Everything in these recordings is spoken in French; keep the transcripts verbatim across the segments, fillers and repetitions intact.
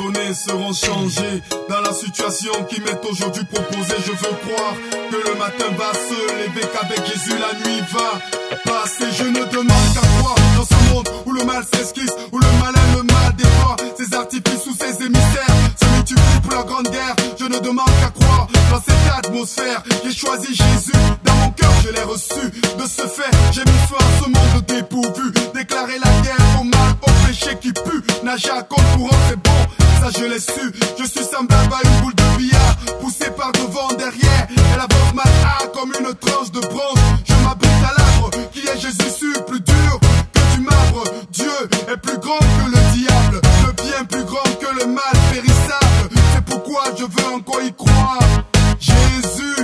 données seront changées dans la situation qui m'est aujourd'hui proposée. Je veux croire que le matin va se lever, qu'avec Jésus la nuit va passer. Je ne demande qu'à croire dans ce monde où le mal s'esquisse, où le malin le mal dévore, ses artifices ou ses émissaires se multiplient pour la grande guerre. Je ne demande qu'à croire dans cette atmosphère. J'ai choisi Jésus, dans mon cœur je l'ai reçu. De ce fait, j'ai mis fin à ce monde dépourvu. Déclarer la guerre au mal, au péché qui pue. Nager à compte courant, c'est bon, ça je l'ai su. Je suis semblable à une boule de billard, poussée par devant, derrière. Elle avance mal ah, comme une tranche de bronze. Je m'abrite à l'arbre qui est Jésus sûr, plus dur que du marbre. Dieu est plus grand que le diable, le bien plus grand que le mal périssable. C'est pourquoi je veux encore y croire. Jésus,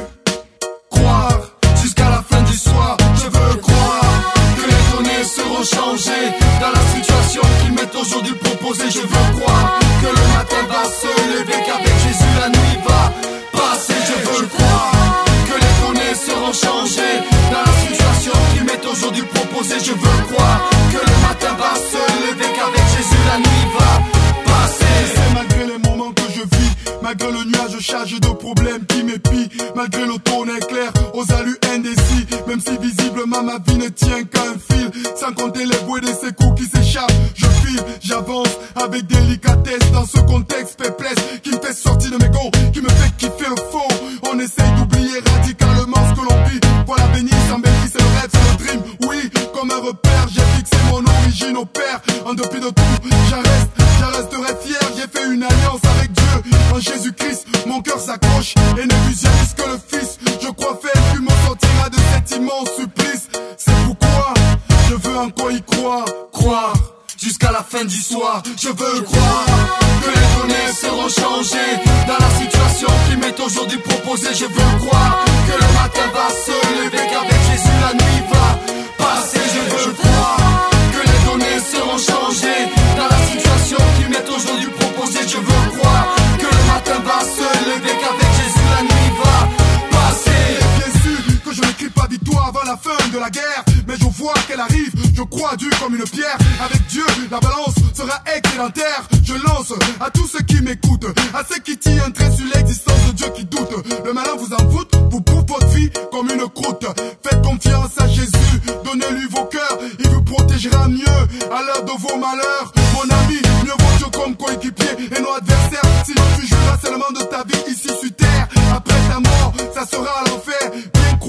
croire jusqu'à la fin du soir. Je veux croire que les données seront changées dans la situation qui m'est aujourd'hui proposée. Je veux croire que le matin va se lever, qu'avec Jésus la nuit va passer. Je veux croire que les données seront changées dans la situation qui m'est aujourd'hui proposée. Je veux croire que le matin va se lever, qu'avec Jésus la nuit va passer. C'est malgré les moments que je vis, malgré le nuage chargé de problèmes qui m'épient, malgré le tonnerre clair aux allures indécis, même si visiblement ma vie ne tient qu'à un fil, sans compter les bruits de ces coups qui s'échappent. Je file, j'avance avec délicatesse dans ce contexte perplexe qui me fait sortir de mes gonds, qui me fait kiffer le fond. On essaye d'oublier radicalement ce que l'on vit. Voilà béni, s'embellit, c'est le rêve, c'est le dream. Oui, comme un repère, j'ai fixé mon origine au père. En dépit de tout, j'en reste, j'en resterai fier. J'ai fait une alliance avec Dieu en Jésus-Christ. Mon cœur s'accroche et ne visualise que le Fils. Je crois faire qu'il me sortira de cet immense supplice. C'est pourquoi je veux encore y croire, croire jusqu'à la fin du soir. Je veux croire que les données seront changées dans la situation qui m'est aujourd'hui proposée. Je veux croire que le matin va se lever, qu'avec Jésus la nuit va passer. Je veux croire que les données seront changées dans la situation qui m'est aujourd'hui proposée. Je veux croire que le matin va se lever, qu'avec Jésus la nuit va passer. Bien sûr que je n'écris pas victoire avant la fin de la guerre, mais je vois qu'elle arrive, je crois dur comme une pierre. Avec Dieu, la balance sera excédentaire. Je lance à tous ceux qui m'écoutent, à ceux qui tirent un trait sur l'existence de Dieu qui doute. Le malin vous en fout, vous bouffe votre vie comme une croûte. Faites confiance à Jésus, donnez-lui vos cœurs, il vous protégera mieux à l'heure de vos malheurs. Mon ami, mieux vaut Dieu comme coéquipier et non adversaire. Sinon tu joueras seulement de ta vie ici sur terre. Après ta mort, ça sera l'enfer. Bien